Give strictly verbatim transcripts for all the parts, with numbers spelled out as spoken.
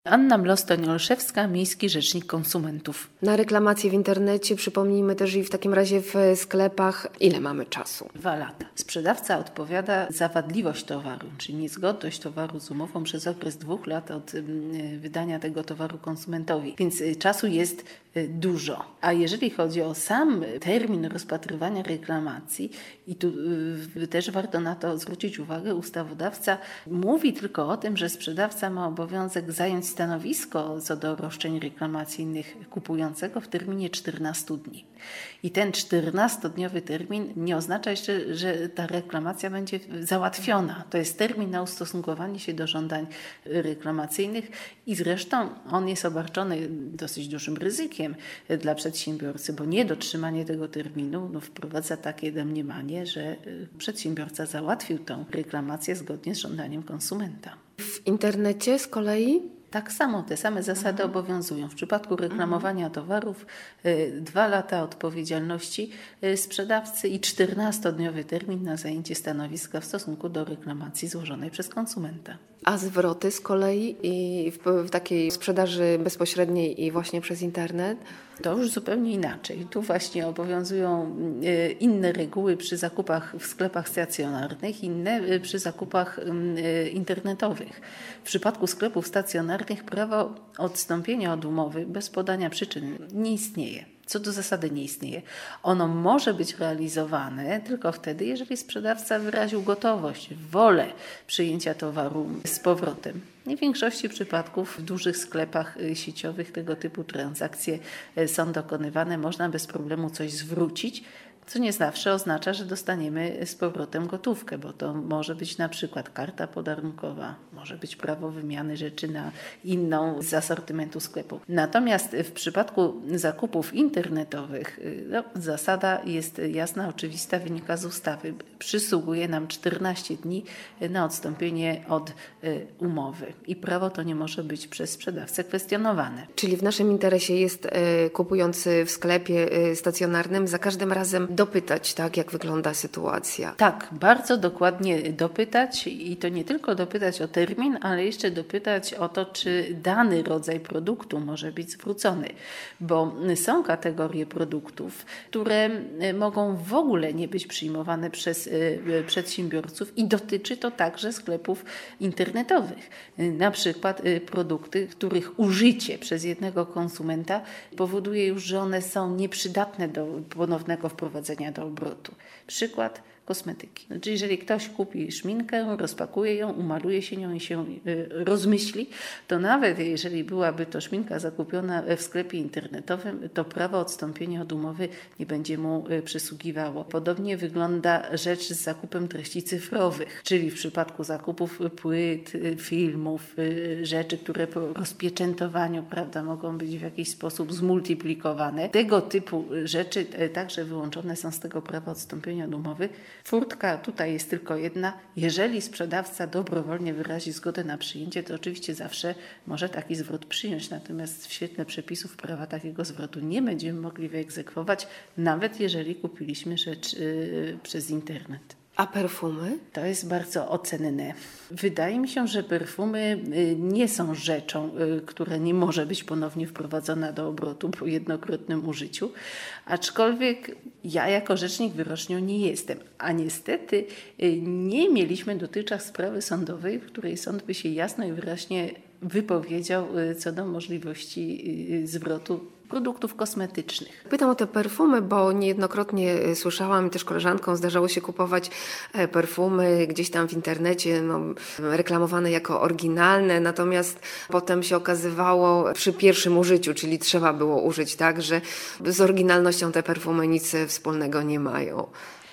Anna Mlostoń-Olszewska, Miejski Rzecznik Konsumentów. Na reklamacje w internecie, przypomnijmy też i w takim razie w sklepach, ile mamy czasu? Dwa lata. Sprzedawca odpowiada za wadliwość towaru, czyli niezgodność towaru z umową przez okres dwóch lat od wydania tego towaru konsumentowi. Więc czasu jest dużo. A jeżeli chodzi o sam termin rozpatrywania reklamacji, i tu też warto na to zwrócić uwagę, ustawodawca mówi tylko o tym, że sprzedawca ma obowiązek zająć stanowisko co do roszczeń reklamacyjnych kupującego w terminie czternastu dni. I ten czternastodniowy termin nie oznacza jeszcze, że ta reklamacja będzie załatwiona. To jest termin na ustosunkowanie się do żądań reklamacyjnych i zresztą on jest obarczony dosyć dużym ryzykiem dla przedsiębiorcy, bo niedotrzymanie tego terminu no, wprowadza takie domniemanie, że przedsiębiorca załatwił tę reklamację zgodnie z żądaniem konsumenta. W internecie z kolei? Tak samo, te same zasady mhm. obowiązują. W przypadku reklamowania mhm. towarów y, dwa lata odpowiedzialności y, sprzedawcy i czternastodniowy termin na zajęcie stanowiska w stosunku do reklamacji złożonej przez konsumenta. A zwroty z kolei i w, w takiej sprzedaży bezpośredniej i właśnie przez internet? To już zupełnie inaczej. Tu właśnie obowiązują y, inne reguły przy zakupach w sklepach stacjonarnych, inne y, przy zakupach y, internetowych. W przypadku sklepów stacjonarnych prawo odstąpienia od umowy bez podania przyczyn nie istnieje. Co do zasady nie istnieje. Ono może być realizowane tylko wtedy, jeżeli sprzedawca wyraził gotowość, wolę przyjęcia towaru z powrotem. W większości przypadków w dużych sklepach sieciowych tego typu transakcje są dokonywane. Można bez problemu coś zwrócić, co nie zawsze oznacza, że dostaniemy z powrotem gotówkę, bo to może być na przykład karta podarunkowa, może być prawo wymiany rzeczy na inną z asortymentu sklepu. Natomiast w przypadku zakupów internetowych no, zasada jest jasna, oczywista, wynika z ustawy. Przysługuje nam czternaście dni na odstąpienie od umowy i prawo to nie może być przez sprzedawcę kwestionowane. Czyli w naszym interesie jest kupując w sklepie stacjonarnym za każdym razem dopytać, tak, jak wygląda sytuacja. Tak, bardzo dokładnie dopytać i to nie tylko dopytać o termin, ale jeszcze dopytać o to, czy dany rodzaj produktu może być zwrócony, bo są kategorie produktów, które mogą w ogóle nie być przyjmowane przez przedsiębiorców i dotyczy to także sklepów internetowych. Na przykład produkty, których użycie przez jednego konsumenta powoduje już, że one są nieprzydatne do ponownego wprowadzenia do obrotu. Przykład kosmetyki. Znaczy, jeżeli ktoś kupi szminkę, rozpakuje ją, umaluje się nią i się y, rozmyśli, to nawet jeżeli byłaby to szminka zakupiona w sklepie internetowym, to prawo odstąpienia od umowy nie będzie mu y, przysługiwało. Podobnie wygląda rzecz z zakupem treści cyfrowych, czyli w przypadku zakupów płyt, y, filmów, y, rzeczy, które po rozpieczętowaniu, prawda, mogą być w jakiś sposób zmultiplikowane. Tego typu rzeczy y, także wyłączone są z tego prawa odstąpienia od umowy. Furtka tutaj jest tylko jedna. Jeżeli sprzedawca dobrowolnie wyrazi zgodę na przyjęcie, to oczywiście zawsze może taki zwrot przyjąć. Natomiast w świetle przepisów prawa takiego zwrotu nie będziemy mogli wyegzekwować, nawet jeżeli kupiliśmy rzecz yy, przez internet. A perfumy? To jest bardzo ocenne. Wydaje mi się, że perfumy nie są rzeczą, która nie może być ponownie wprowadzona do obrotu po jednokrotnym użyciu, aczkolwiek ja jako rzecznik wyrocznią nie jestem. A niestety nie mieliśmy dotychczas sprawy sądowej, w której sąd by się jasno i wyraźnie wypowiedział co do możliwości zwrotu produktów kosmetycznych. Pytam o te perfumy, bo niejednokrotnie słyszałam i też koleżankom zdarzało się kupować perfumy gdzieś tam w internecie, no, reklamowane jako oryginalne, natomiast potem się okazywało przy pierwszym użyciu, czyli trzeba było użyć tak, że z oryginalnością te perfumy nic wspólnego nie mają.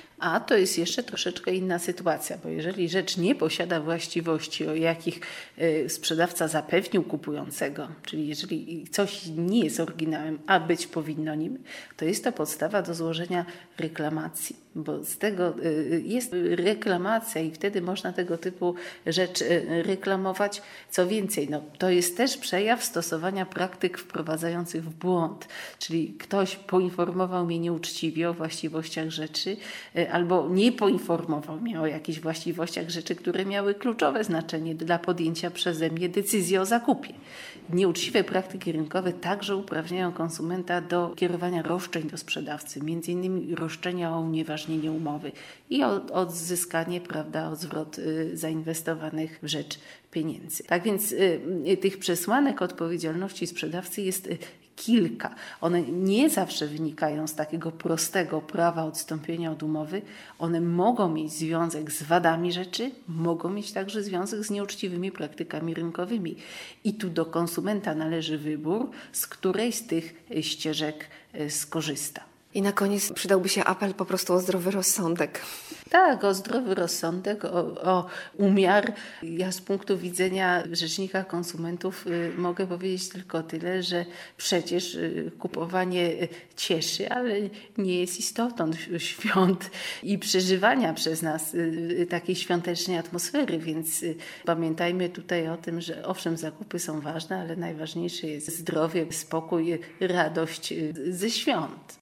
A to jest jeszcze troszeczkę inna sytuacja, bo jeżeli rzecz nie posiada właściwości, o jakich sprzedawca zapewnił kupującego, czyli jeżeli coś nie jest oryginałem, a być powinno nim, to jest to podstawa do złożenia reklamacji. bo z tego jest reklamacja i wtedy można tego typu rzecz reklamować. Co więcej, no, to jest też przejaw stosowania praktyk wprowadzających w błąd, czyli ktoś poinformował mnie nieuczciwie o właściwościach rzeczy albo nie poinformował mnie o jakichś właściwościach rzeczy, które miały kluczowe znaczenie dla podjęcia przeze mnie decyzji o zakupie. Nieuczciwe praktyki rynkowe także uprawniają konsumenta do kierowania roszczeń do sprzedawcy, między innymi roszczenia o unieważnienie umowy i o odzyskanie, prawda, o zwrot y, zainwestowanych w rzecz pieniędzy. Tak więc y, y, tych przesłanek odpowiedzialności sprzedawcy jest y, kilka. One nie zawsze wynikają z takiego prostego prawa odstąpienia od umowy. One mogą mieć związek z wadami rzeczy, mogą mieć także związek z nieuczciwymi praktykami rynkowymi. I tu do konsumenta należy wybór, z której z tych ścieżek skorzysta. I na koniec przydałby się apel po prostu o zdrowy rozsądek. Tak, o zdrowy rozsądek, o, o umiar. Ja z punktu widzenia Rzecznika Konsumentów y, mogę powiedzieć tylko tyle, że przecież y, kupowanie cieszy, ale nie jest istotą świąt i przeżywania przez nas y, y, takiej świątecznej atmosfery, więc y, pamiętajmy tutaj o tym, że owszem, zakupy są ważne, ale najważniejsze jest zdrowie, spokój, radość y, ze świąt.